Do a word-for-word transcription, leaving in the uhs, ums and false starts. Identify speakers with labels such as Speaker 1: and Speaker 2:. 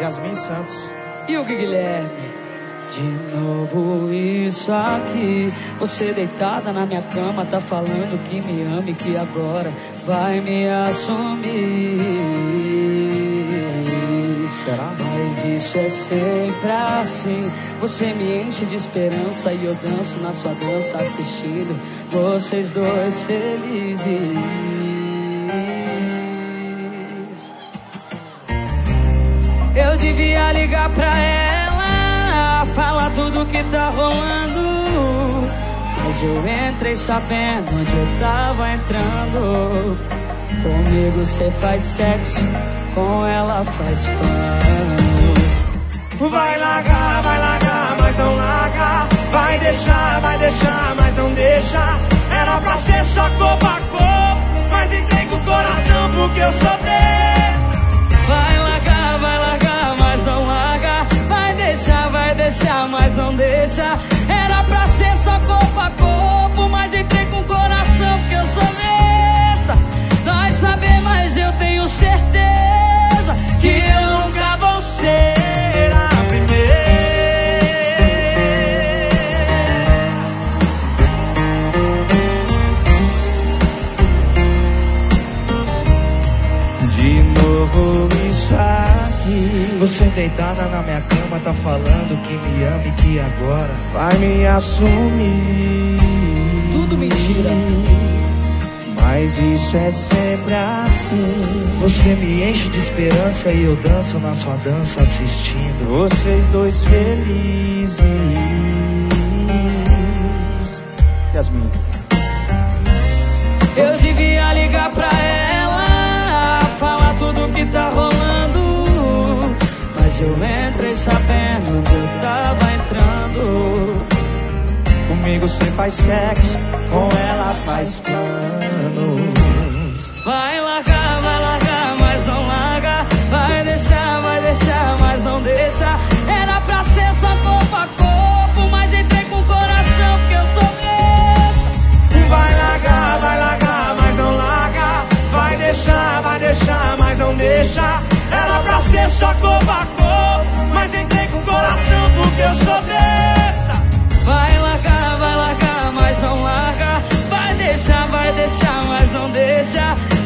Speaker 1: Yasmin Santos
Speaker 2: e o Guilherme. De novo isso aqui, você deitada na minha cama, tá falando que me ama e que agora vai me assumir.
Speaker 1: Será?
Speaker 2: Mas isso é sempre assim, você me enche de esperança e eu danço na sua dança assistindo vocês dois felizes. Eu devia ligar pra ela, falar tudo que tá rolando, mas eu entrei sabendo onde eu tava entrando. Comigo cê faz sexo, com ela faz planos.
Speaker 1: Vai largar, vai largar, mas não larga. Vai deixar, vai deixar, mas não deixa. Era pra ser só corpo a corpo, mas entrei com o coração porque eu sou desse.
Speaker 2: Vai largar, vai largar, mas não larga. Vai deixar, vai deixar, mas não deixa. Era pra ser só corpo a corpo, mas entrei com o coração porque eu sou besta. Nós saber, mas eu tenho certeza que eu nunca vou ser a primeira.
Speaker 1: De novo isso aqui, você deitada na minha cama, tá falando que me ama e que agora vai me assumir.
Speaker 2: Tudo mentira.
Speaker 1: Mas isso é sempre assim, você me enche de esperança e eu danço na sua dança assistindo vocês dois felizes. Yasmin.
Speaker 2: Eu devia ligar pra ela, falar tudo que tá rolando, mas eu entrei sabendo onde eu tava entrando.
Speaker 1: Comigo cê faz sexo, com ela faz planos.
Speaker 2: Vai largar, vai largar, mas não larga. Vai deixar, vai deixar, mas não deixa. Era pra ser só corpo a corpo, mas entrei com o coração porque eu sou besta.
Speaker 1: Vai largar, vai largar, mas não larga. Vai deixar, vai deixar, mas não deixa. Era pra ser só corpo a corpo, mas entrei com o coração porque eu sou besta.
Speaker 2: Vai largar, vai largar, mas não larga. Vai deixar, vai deixar, mas não deixa.